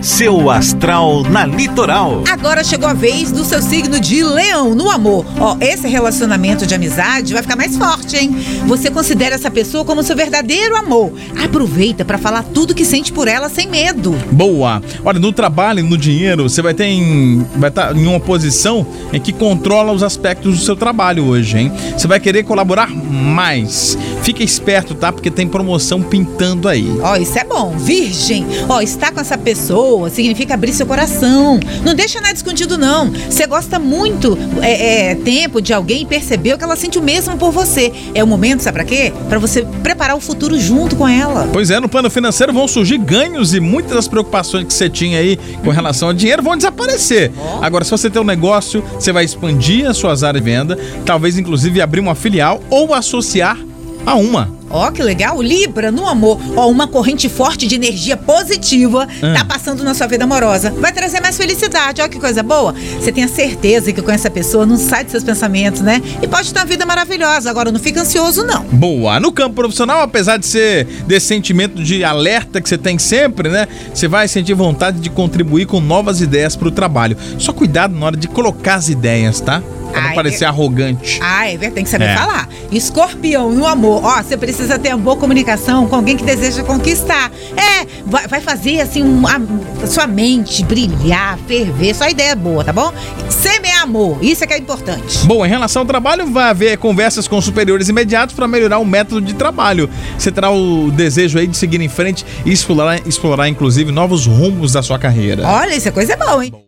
Seu astral na Litoral. Agora chegou a vez do seu signo de Leão no amor. Esse relacionamento de amizade vai ficar mais forte, hein? Você considera essa pessoa como seu verdadeiro amor. Aproveita para falar tudo que sente por ela sem medo. Boa. Olha, no trabalho e no dinheiro, você vai estar em uma posição em que controla os aspectos do seu trabalho hoje, hein? Você vai querer colaborar mais. Fica esperto, tá? Porque tem promoção pintando aí. Isso é bom. Virgem, estar com essa pessoa significa abrir seu coração. Não deixa nada escondido, não. Você gosta muito tempo de alguém e percebeu que ela sente o mesmo por você. É o momento, sabe pra quê? Pra você preparar o futuro junto com ela. Pois é, no plano financeiro vão surgir ganhos e muitas das preocupações que você tinha aí com relação ao dinheiro vão desaparecer. Agora, se você tem um negócio, você vai expandir as suas áreas de venda, talvez inclusive abrir uma filial ou associar a uma. Que legal. Libra, no amor. Uma corrente forte de energia positiva tá passando na sua vida amorosa. Vai trazer mais felicidade. Que coisa boa. Você tem a certeza que com essa pessoa não sai dos seus pensamentos, né? E pode ter uma vida maravilhosa. Agora, não fica ansioso, não. Boa. No campo profissional, apesar de ser desse sentimento de alerta que você tem sempre, né? Você vai sentir vontade de contribuir com novas ideias pro trabalho. Só cuidado na hora de colocar as ideias, tá? Pra não parecer arrogante. É verdade, tem que saber falar. Escorpião, no amor, você precisa ter uma boa comunicação com alguém que deseja conquistar. Vai fazer assim a sua mente brilhar, ferver, só ideia boa, tá bom? Semear amor, isso é que é importante. Bom, em relação ao trabalho, vai haver conversas com superiores imediatos para melhorar o método de trabalho. Você terá o desejo aí de seguir em frente e explorar inclusive novos rumos da sua carreira. Olha, isso é coisa boa, hein?